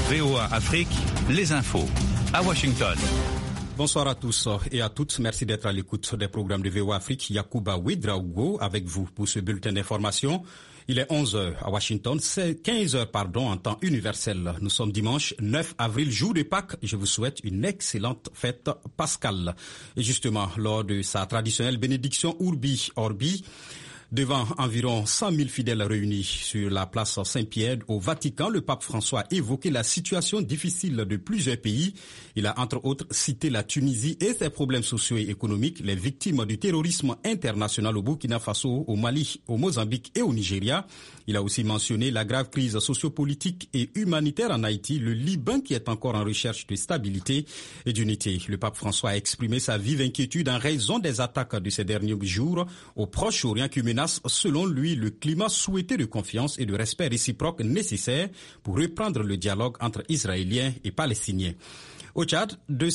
VOA Afrique, les infos à Washington. Bonsoir à tous et à toutes. Merci d'être à l'écoute des programmes de VOA Afrique. Yacouba Ouedraogo avec vous pour ce bulletin d'information. Il est 11h à Washington, c'est 15h en temps universel. Nous sommes dimanche 9 avril, jour de Pâques. Je vous souhaite une excellente fête pascale. Et justement, lors de sa traditionnelle bénédiction Urbi Orbi, devant environ 100 000 fidèles réunis sur la place Saint-Pierre au Vatican, le pape François a évoqué la situation difficile de plusieurs pays. Il a entre autres cité la Tunisie et ses problèmes sociaux et économiques, les victimes du terrorisme international au Burkina Faso, au Mali, au Mozambique et au Nigeria. Il a aussi mentionné la grave crise sociopolitique et humanitaire en Haïti, le Liban qui est encore en recherche de stabilité et d'unité. Le pape François a exprimé sa vive inquiétude en raison des attaques de ces derniers jours au Proche-Orient qui menace, selon lui, le climat souhaité de confiance et de respect réciproque nécessaire pour reprendre le dialogue entre Israéliens et Palestiniens. Au Tchad,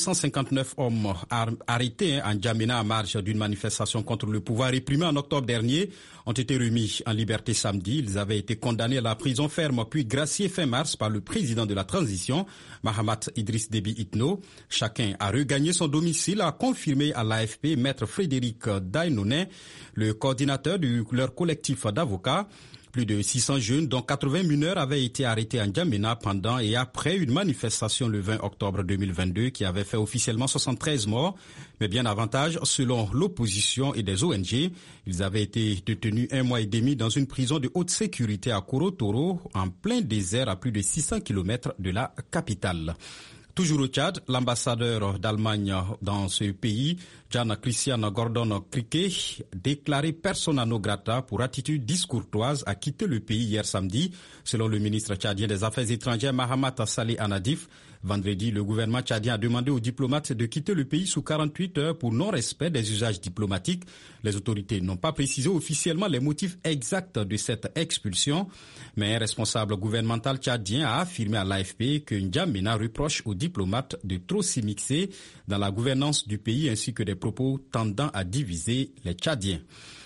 259 hommes arrêtés en N'Djamena à marge d'une manifestation contre le pouvoir réprimé en octobre dernier ont été remis en liberté samedi. Ils avaient été condamnés à la prison ferme puis graciés fin mars par le président de la transition, Mahamat Idriss Déby Itno. Chacun a regagné son domicile, a confirmé à l'AFP maître Frédéric Dainonet, le coordinateur de leur collectif d'avocats. Plus de 600 jeunes, dont 80 mineurs, avaient été arrêtés en N'Djamena pendant et après une manifestation le 20 octobre 2022 qui avait fait officiellement 73 morts. Mais bien davantage, selon l'opposition et des ONG, ils avaient été détenus 1 mois et demi dans une prison de haute sécurité à Korotoro, en plein désert à plus de 600 km de la capitale. Toujours au Tchad, l'ambassadeur d'Allemagne dans ce pays, Jan Christian Gordon Criquet, déclaré persona non grata pour attitude discourtoise, a quitté le pays hier samedi. Selon le ministre tchadien des Affaires étrangères, Mahamat Saleh Anadif, vendredi, le gouvernement tchadien a demandé aux diplomates de quitter le pays sous 48 heures pour non-respect des usages diplomatiques. Les autorités n'ont pas précisé officiellement les motifs exacts de cette expulsion, mais un responsable gouvernemental tchadien a affirmé à l'AFP que N'Djamena reproche aux diplomates de trop s'immiscer dans la gouvernance du pays ainsi que des propos tendant à diviser les Tchadiens.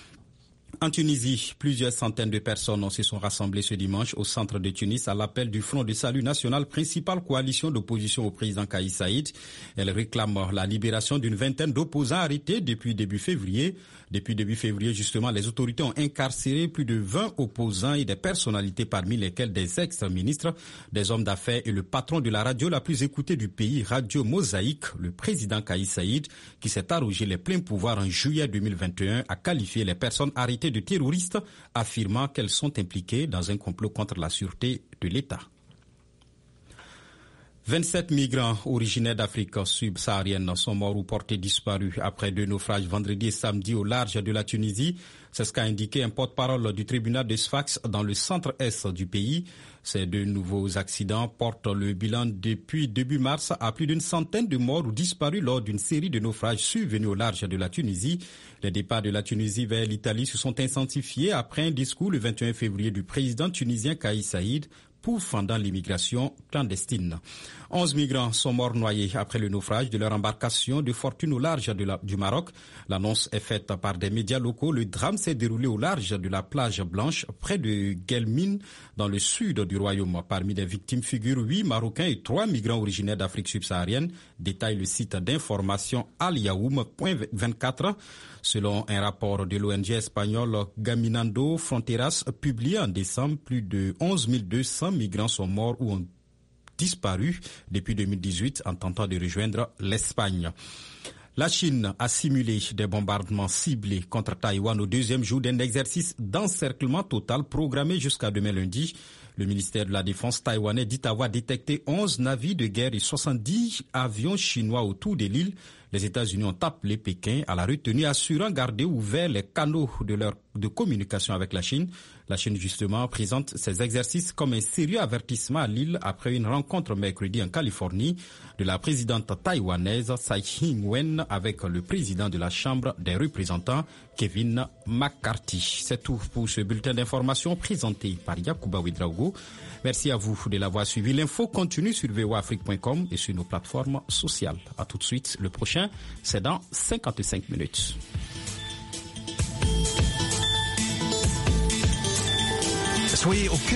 En Tunisie, plusieurs centaines de personnes se sont rassemblées ce dimanche au centre de Tunis à l'appel du Front de Salut National, principale coalition d'opposition au président Kais Saïed. Elle réclame la libération d'une vingtaine d'opposants arrêtés depuis début février. Depuis début février, justement, les autorités ont incarcéré plus de 20 opposants et des personnalités parmi lesquelles des ex-ministres, des hommes d'affaires et le patron de la radio la plus écoutée du pays, Radio Mosaïque, le président Kais Saïed, qui s'est arrogé les pleins pouvoirs en juillet 2021, a qualifié les personnes arrêtées de terroristes, affirmant qu'elles sont impliquées dans un complot contre la sûreté de l'État. 27 migrants originaires d'Afrique subsaharienne sont morts ou portés disparus après 2 naufrages vendredi et samedi au large de la Tunisie. C'est ce qu'a indiqué un porte-parole du tribunal de Sfax dans le centre-est du pays. Ces 2 nouveaux accidents portent le bilan depuis début mars à plus d'une centaine de morts ou disparus lors d'une série de naufrages survenus au large de la Tunisie. Les départs de la Tunisie vers l'Italie se sont intensifiés après un discours le 21 février du président tunisien Kais Saïed pourfendant l'immigration clandestine. 11 migrants sont morts noyés après le naufrage de leur embarcation de fortune au large du Maroc. L'annonce est faite par des médias locaux. Le drame s'est déroulé au large de la plage Blanche, près de Guelmine, dans le sud du royaume. Parmi les victimes figurent 8 Marocains et 3 migrants originaires d'Afrique subsaharienne, détaille le site d'information alyaoum.24. Selon un rapport de l'ONG espagnole Caminando Fronteras publié en décembre, plus de 11 200 migrants sont morts ou ont disparu depuis 2018 en tentant de rejoindre l'Espagne. La Chine a simulé des bombardements ciblés contre Taïwan au 2e jour d'un exercice d'encerclement total programmé jusqu'à demain lundi. Le ministère de la Défense taïwanais dit avoir détecté 11 navires de guerre et 70 avions chinois autour de l'île. Les États-Unis ont appelé Pékin à la retenue, assurant garder ouverts les canaux de communication avec la Chine. La Chine, justement, présente ces exercices comme un sérieux avertissement à l'île après une rencontre mercredi en Californie de la présidente taïwanaise Tsai Ing-wen avec le président de la Chambre des représentants, Kevin McCarthy. C'est tout pour ce bulletin d'information présenté par Yacouba Ouedraogo. Merci à vous de l'avoir suivi. L'info continue sur voafrique.com et sur nos plateformes sociales. À tout de suite. Le prochain, c'est dans 55 minutes. Soyez au cœur